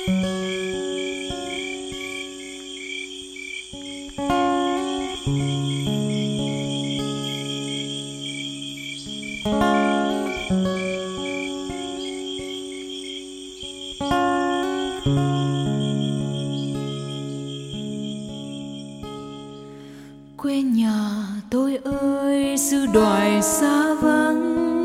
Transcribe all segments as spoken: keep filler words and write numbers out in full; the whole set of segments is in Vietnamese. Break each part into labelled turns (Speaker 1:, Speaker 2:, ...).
Speaker 1: Quê nhà tôi ơi xứ đoài xa vắng,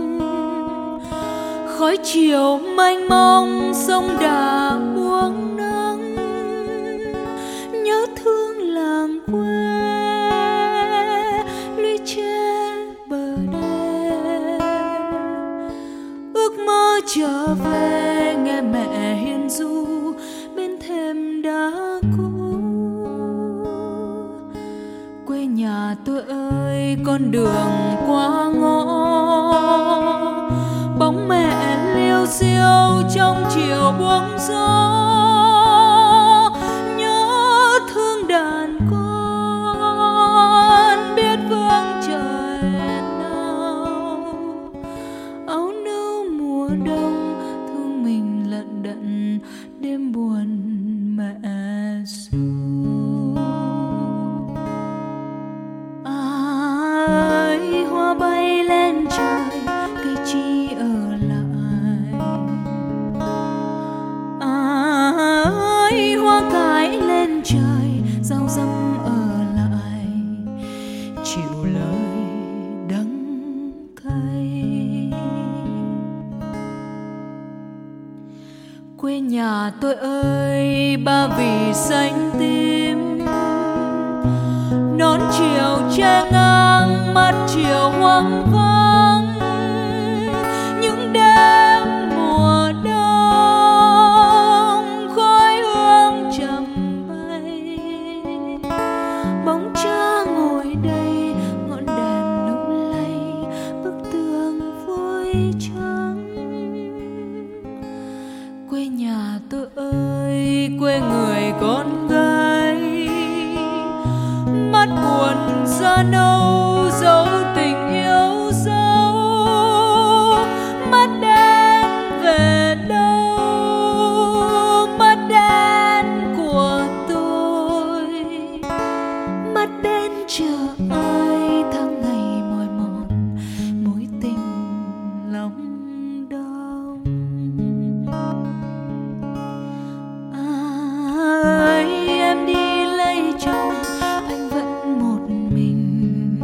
Speaker 1: khói chiều mênh mông sông Đà buông nắng. Nhớ thương làng quê lũy tre bờ đê, ước mơ trở về nghe mẹ hiền ru bên thềm đá cũ. Quê nhà tôi ơi con đường qua ngõ, bóng mẹ liêu xiêu trong chiều buông gió. Nhớ thương đàn con biết vương trời nào, áo nâu mùa đông thương mình lận đận đêm buồn mẹ ru. Ai hoa bay lên trời cây chi ở lại, ai hoa cải lên trời rau răm ở lại, chịu lời đắng cay. Quê nhà tôi ơi ba vì xanh tím, nón chiều che ngang mắt chiều hoang vắng. Những đêm mùa đông khói hương trầm bay, bóng cha ngồi đây ngọn đèn lung lay bức tường vôi trắng. Quê nhà tôi ơi quê người con gái, mắt buồn da nâu dấu tình yêu dấu. Mắt đen về đâu, mắt đen của tôi, mắt đen chờ ai tháng ngày mỏi mòn mối tình lòng đông. Ai em đi lấy chồng anh vẫn một mình,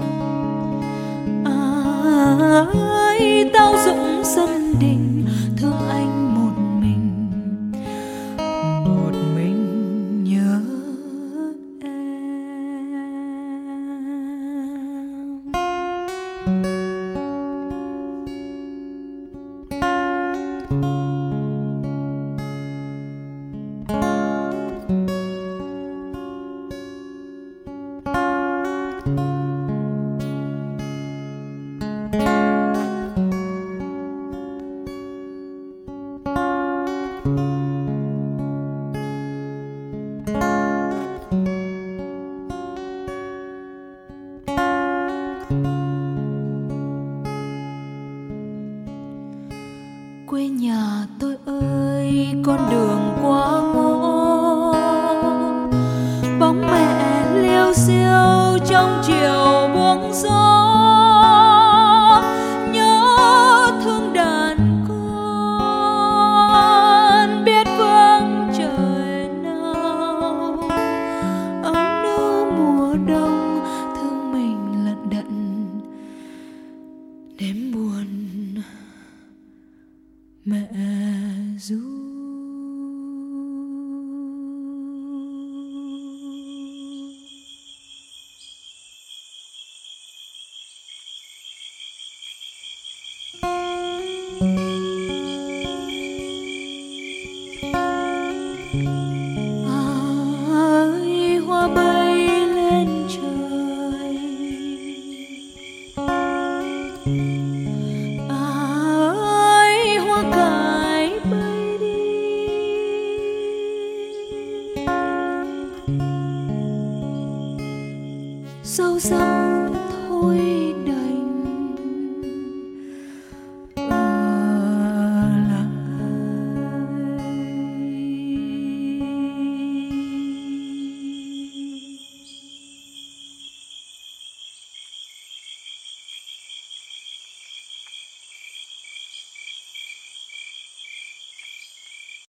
Speaker 1: ai tao dựng sân đình thương anh một mình, một mình nhớ em. Quê nhà tôi ơi con đường qua ngõ, bóng mẹ liêu xiêu trong chiều buông gió. Nhớ thương đàn con biết vương trời nào, áo nâu mùa đông thương mình lận đận đêm buồn mẹ ru. Ai hoa bay lên trời, ai hoa cải bay đi, rau răm thôi